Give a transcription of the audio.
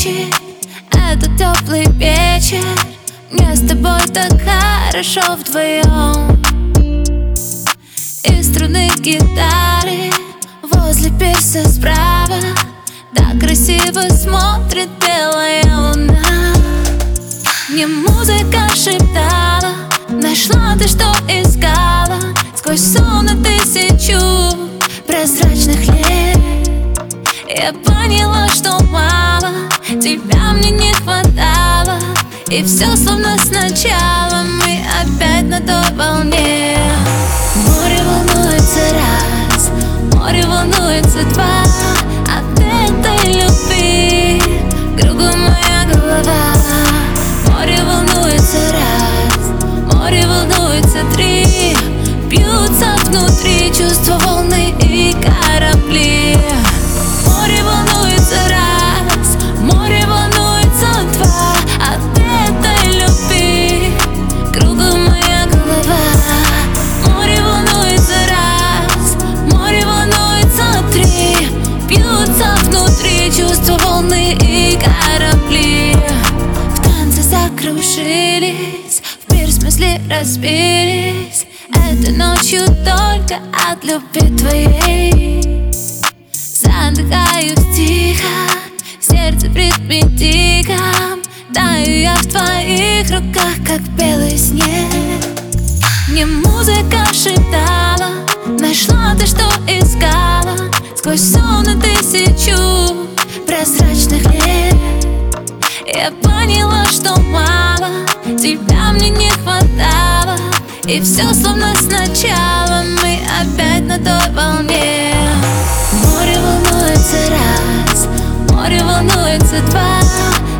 плечи. Это теплый вечер, мне с тобой так хорошо вдвоем. И струны гитары возле пирса справа так красиво смотрит белая луна. Мне музыка шептала: нашла ты, что искала, сквозь сон на тысячу прозрачных лет. Я поняла, что мало, тебя мне не хватало, и все словно сначала, мы опять на той волне. Море волнуется раз, море волнуется два, от этой любви кругом моя голова. Море волнуется раз, море волнуется три, бьются внутри чувства волны и корабли. Море волнуется раз, море волнуется два, от этой любви кругом моя голова. Море волнуется раз, море волнуется три, бьются внутри чувства волны и корабли. В танце закружились, в мир смысле разбились. Этой ночью только от любви твоей задыхаюсь тихо, сердце в ритме диком. Таю я в твоих руках, как белый снег. Мне музыка шептала: нашла ты, что искала, сквозь сон на тысячу прозрачных лет. Я поняла, что мало, тебя мне не хватало, и все словно сначала, мы опять на той волне. Море волнуется раз, море волнуется два,